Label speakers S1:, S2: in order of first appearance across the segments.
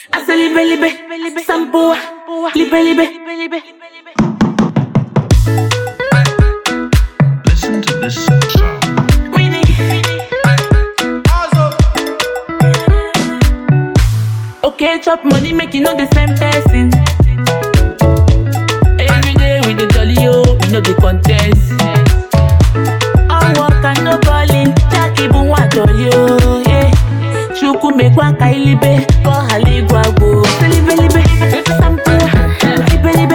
S1: I say libe, sampo, libe.
S2: Listen to this sound.
S1: Okay, chop money, make you know the same person. Every day we the jolly yo, we know the contest. All work and no calling, Jackie bun wa yo, yeah. Chuku me kwa kailibe, ko haligwa go. Libe, sampo, libe.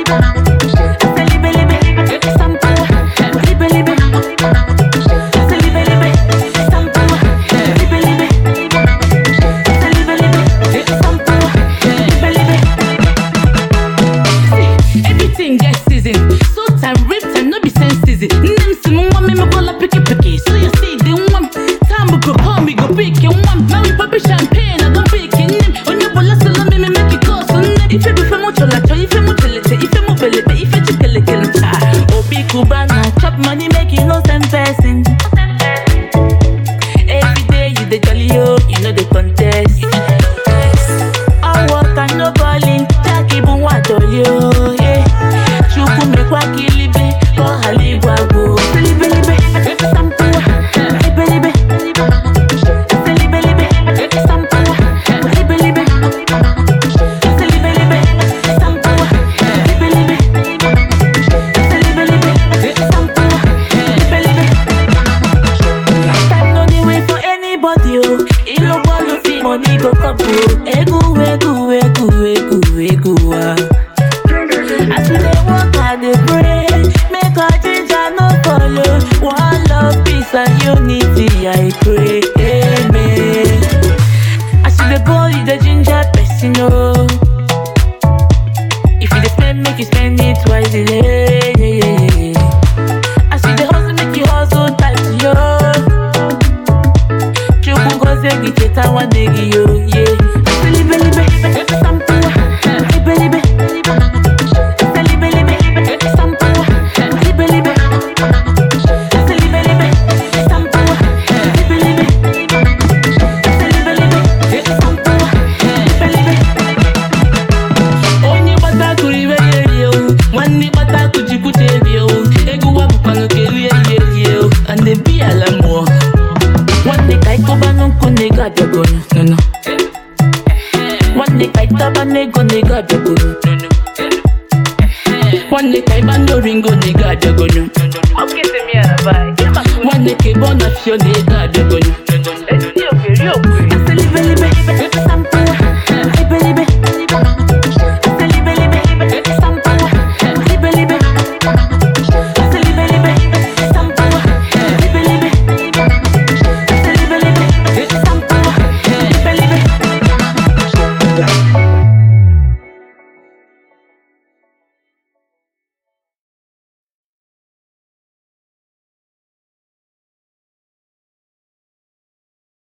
S1: Chop money, make you no same person. Every day you the jolly yo, you know the contest. All work and no calling, Jackie bun wa yo, yeah. Chuku me kwa kilibe, ko haligwa go. Libe, sampo, libe. Money go couple, egu. As we dey work, I dey pray, make our ginger no follow. One love, peace and unity, I pray, amen. As you dey go, you dey ginger person, oh. If you dey spend, make you spend it wisely, yeah. As you dey hustle, make you hustle tight, yo. Gicheta one day, yo, yeah. Libe, sampo, libe. Sampo, libe. Sampo, libe. Sampo, libe. Onye bata kuriwe yo, wani bata kujikute yo. Egu wa bukano keruye yo, and they be alamo. One day I go back no nigga de go no. One day I taba nego nigga de go no. One day I bando ringo nigga de go no.
S3: Okay, see me bye.
S1: One day ke bona fio nigga de go no.